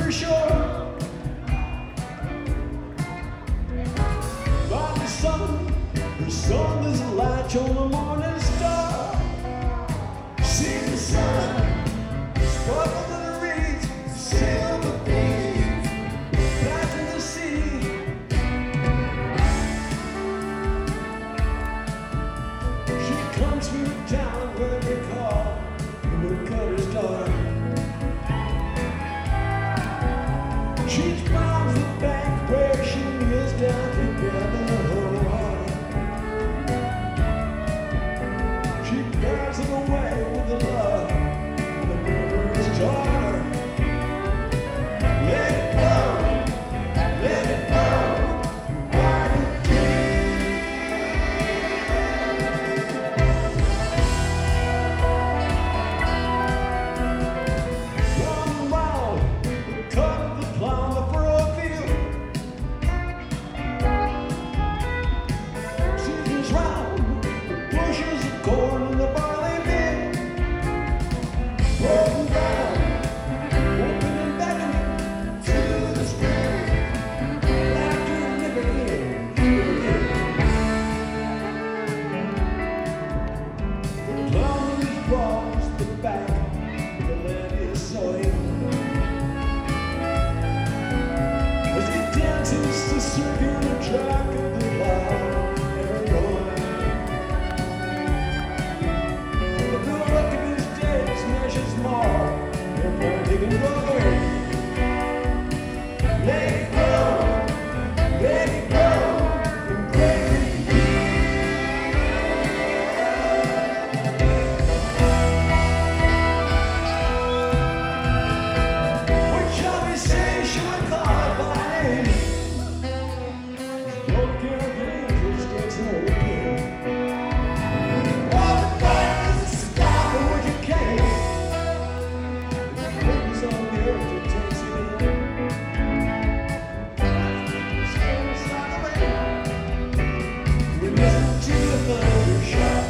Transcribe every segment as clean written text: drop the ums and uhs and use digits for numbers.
for sure. By the sun is a light on the morning star. See the sun, sparkle in the reeds, silver beams, back in the sea. She comes through town where they call the woodcutter's daughter. She climbs the bank where she kneels down to gather her water. She bears it away with the love of the river's daughter. Let it go, let it go, why do you? Round and round, the cut of the plow, the furrow field. Seasons round, the bushes of corn and the barley meal. Broken down, open and beckoning to the spring. Laughter never ends. The plowman draws the back, the land is sowing. As he dances the circular track of the plow, ever going. The look of his days measures more than pointing and going. Let it go, let it go, and break it. What shall we say? Shall we call it by name? Don't care if the angels gets no pain. All the darkness is stop and what you came. Things on the earth that takes it in. Spins like a rain. We listen to the thunder shout.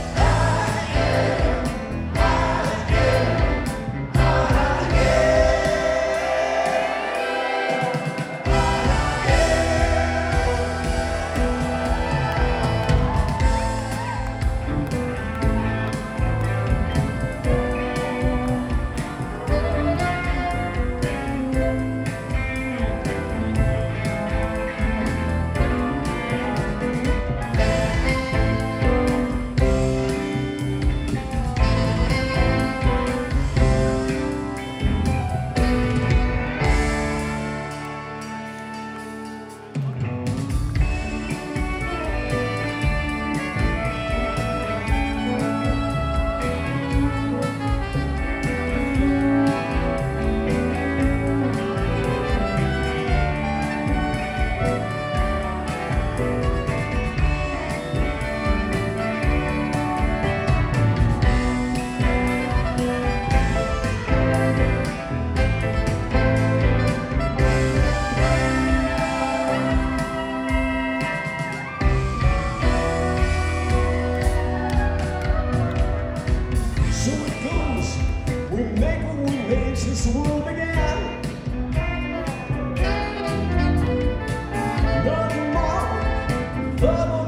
So it goes, we make what we made since the world began. Nothing more,